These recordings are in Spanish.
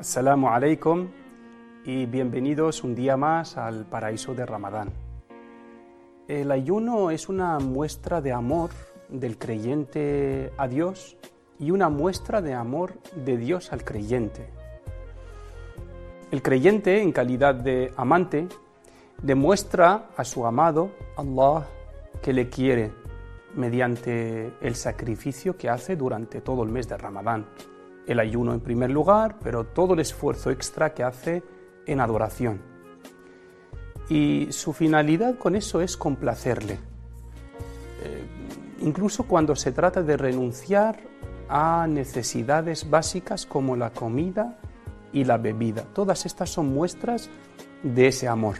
Assalamu alaikum y bienvenidos un día más al paraíso de Ramadán. El ayuno es una muestra de amor del creyente a Dios y una muestra de amor de Dios al creyente. El creyente, en calidad de amante, demuestra a su amado, Allah, que le quiere mediante el sacrificio que hace durante todo el mes de Ramadán. El ayuno en primer lugar, pero todo el esfuerzo extra que hace en adoración. Y su finalidad con eso es complacerle. Incluso cuando se trata de renunciar a necesidades básicas como la comida y la bebida. Todas estas son muestras de ese amor.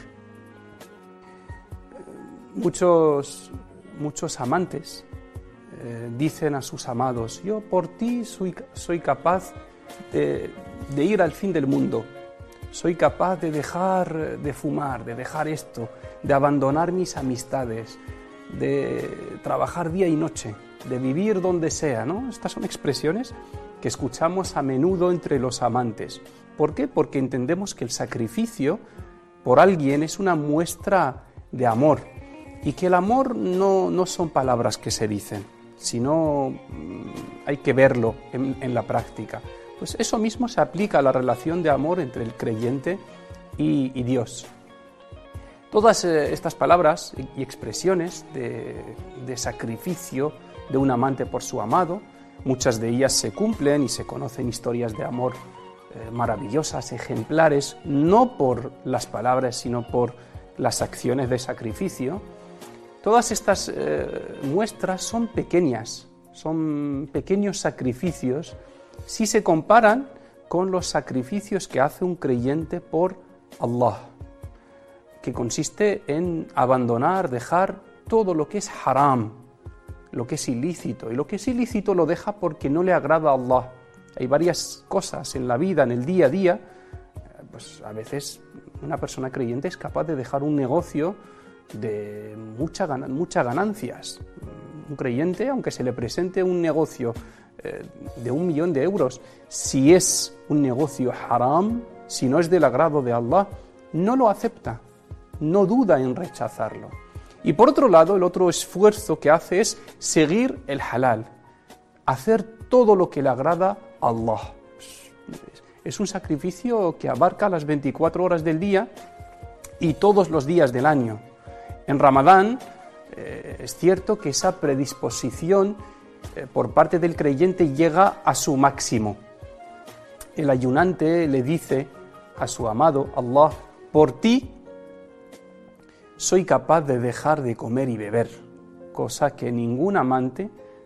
Muchos amantes dicen a sus amados: yo por ti soy capaz de ir al fin del mundo, soy capaz de dejar de fumar, de dejar esto, de abandonar mis amistades, de trabajar día y noche, de vivir donde sea, ¿no? Estas son expresiones que escuchamos a menudo entre los amantes. ¿Por qué? Porque entendemos que el sacrificio por alguien es una muestra de amor y que el amor no son palabras que se dicen, sino hay que verlo en la práctica. Pues eso mismo se aplica a la relación de amor entre el creyente y Dios. Todas estas palabras y expresiones de sacrificio de un amante por su amado, muchas de ellas se cumplen y se conocen historias de amor maravillosas, ejemplares, no por las palabras, sino por las acciones de sacrificio. Todas estas muestras son pequeñas, son pequeños sacrificios si se comparan con los sacrificios que hace un creyente por Allah, que consiste en abandonar, dejar todo lo que es haram, lo que es ilícito, y lo que es ilícito lo deja porque no le agrada a Allah. Hay varias cosas en la vida, en el día a día, pues a veces una persona creyente es capaz de dejar un negocio de muchas ganancias. Un creyente, aunque se le presente un negocio de 1 millón de euros, si es un negocio haram, si no es del agrado de Allah, no lo acepta, no duda en rechazarlo. Y por otro lado, el otro esfuerzo que hace es seguir el halal, hacer todo lo que le agrada a Allah. Es un sacrificio que abarca las 24 horas del día y todos los días del año. En Ramadán es cierto que esa predisposición por parte del creyente llega a su máximo. El ayunante le dice a su amado, Allah, por ti soy capaz de dejar de comer y beber, cosa que ningún amante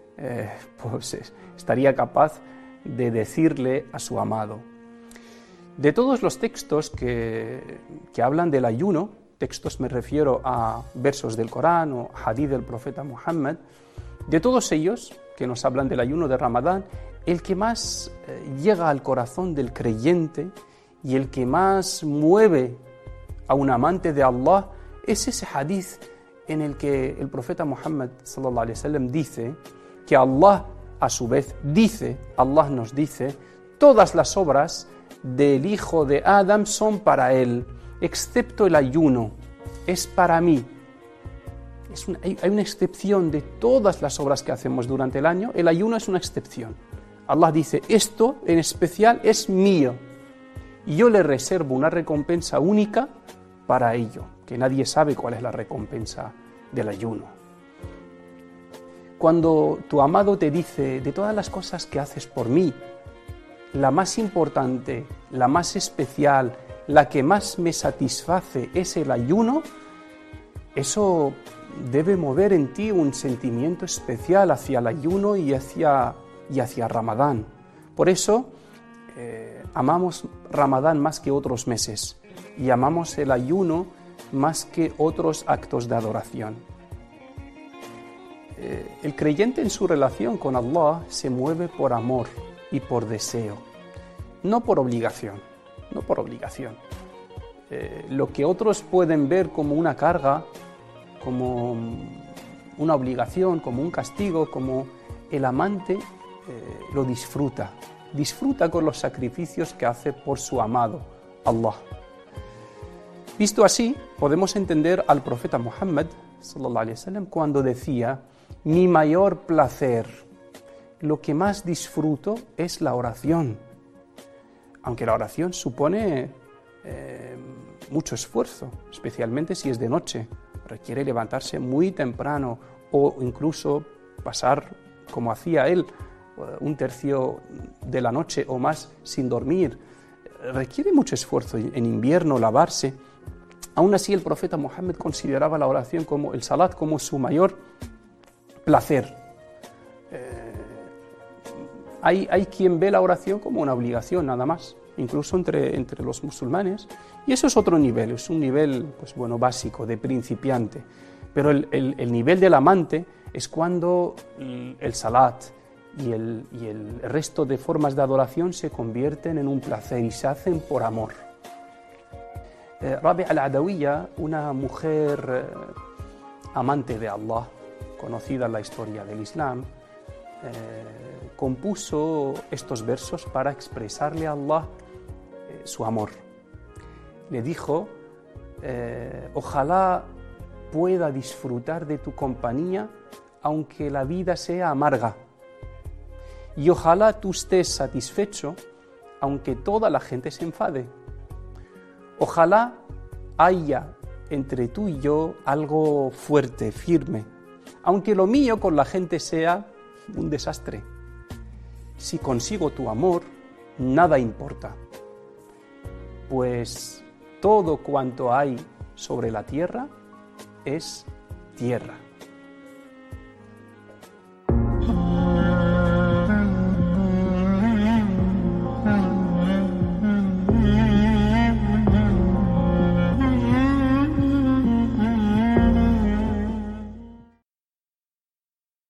estaría capaz de decirle a su amado. De todos los textos que hablan del ayuno, textos me refiero a versos del Corán o hadith del profeta Muhammad, de todos ellos que nos hablan del ayuno de Ramadán, el que más llega al corazón del creyente y el que más mueve a un amante de Allah es ese hadith en el que el profeta Muhammad sallallahu alaihi wasallam dice que Allah a su vez dice, Allah nos dice, todas las obras del hijo de Adam son para él, excepto el ayuno, es para mí. Hay una excepción de todas las obras que hacemos durante el año, el ayuno es una excepción. Allah dice, esto en especial es mío, y yo le reservo una recompensa única para ello, que nadie sabe cuál es la recompensa del ayuno. Cuando tu amado te dice, de todas las cosas que haces por mí, la más importante, la más especial, la que más me satisface es el ayuno, eso debe mover en ti un sentimiento especial hacia el ayuno y hacia Ramadán. Por eso amamos Ramadán más que otros meses y amamos el ayuno más que otros actos de adoración. El creyente en su relación con Allah se mueve por amor y por deseo, no por obligación. Lo que otros pueden ver como una carga, como una obligación, como un castigo, como el amante lo disfruta, disfruta con los sacrificios que hace por su amado, Allah. Visto así, podemos entender al profeta Muhammad sallallahu alaihi wasallam cuando decía: mi mayor placer, lo que más disfruto es la oración. Aunque la oración supone mucho esfuerzo, especialmente si es de noche. Requiere levantarse muy temprano o incluso pasar, como hacía él, un tercio de la noche o más sin dormir. Requiere mucho esfuerzo. En invierno, lavarse. Aún así, el profeta Muhammad consideraba la oración como el salat como su mayor placer. Hay quien ve la oración como una obligación, nada más, incluso entre los musulmanes. Y eso es otro nivel, es un nivel básico, de principiante. Pero el nivel del amante es cuando el salat y el resto de formas de adoración se convierten en un placer y se hacen por amor. Rabi' al-Adawiyya, una mujer amante de Allah, conocida en la historia del Islam, compuso estos versos para expresarle a Allah su amor. Le dijo: ojalá pueda disfrutar de tu compañía aunque la vida sea amarga, y ojalá tú estés satisfecho aunque toda la gente se enfade. Ojalá haya entre tú y yo algo fuerte, firme, aunque lo mío con la gente sea un desastre. Si consigo tu amor, nada importa, pues todo cuanto hay sobre la tierra es tierra.